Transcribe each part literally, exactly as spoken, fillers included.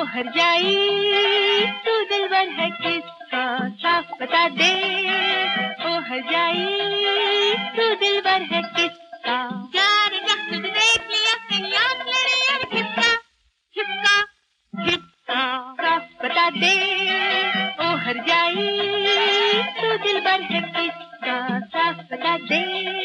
हर जाई तू दिलबर है किसका, साफ बता दे। ओ हर जाई तू दिलबर है किसका। यार जब तुझे देख लिया कहीं आँख लड़े यार किसका किसका किसका, साफ बता दे। ओ हर जाई तू दिलबर है किसका, साफ बता दे।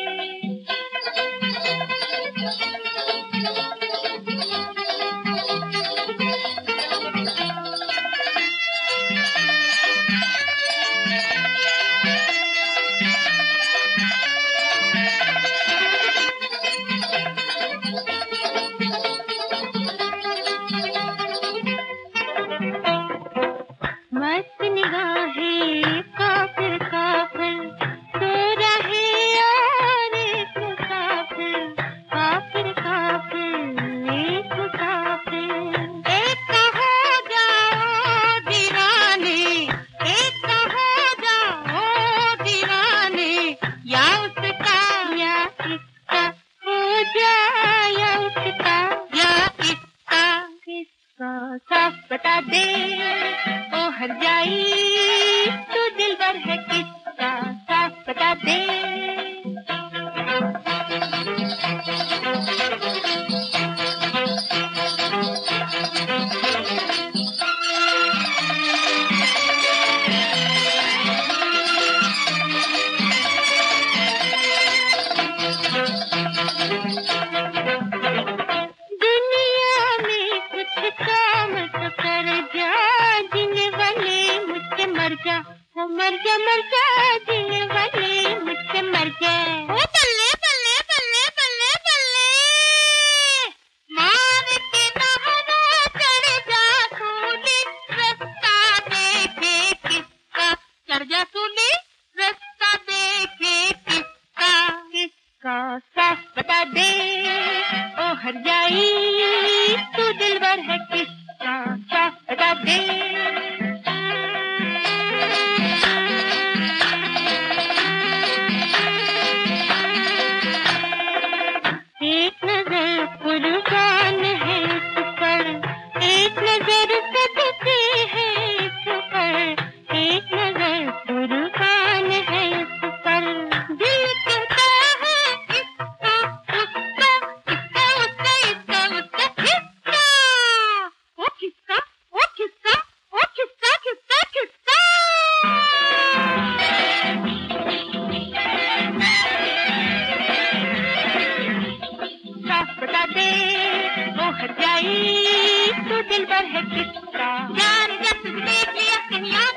मस्त निगाहें काफिर काफिर सो रहे और एक मुसाफिर, काफिर काफिर एक मुसाफिर। एक का हो जाओ दीवाने, एक का हो जाओ दीवाने, या उसका या इसका हो जाए, या उसका या इसका किसका, साफ बता दे। ओ हर जाई तू दिलबर है किसका, साफ बता दे। दुनिया में कुछ काम तो कर जा, जीने वाले मुझसे मर जा। वो मर जा मर जा, जीने वाले मुझसे मर जा। ओ बल्ले बल्ले बल्ले बल्ले बल्ले, मार के नहरा चढ़ जा सूली, रास्ता देखे किसका, चढ़ जा सूली रास्ता देखे किसका किसका, साफ बता दे। ओ हर जाई तू दिलबर है किसका, साफ बता दे। एक नजर कुर्बान है इस पर, एक नजर सदके है इस पर, एक नजर कुर्बान है इस पर। दिल कहता है इसका उसका, इसका उसका इसका उसका किसका, ओ किसका ओ किसका ओ किसका किसका किसका। साफ बता दे। ओ हर जाई तू दिलबर है किसका। यार जब तुझे देख लिया कहीं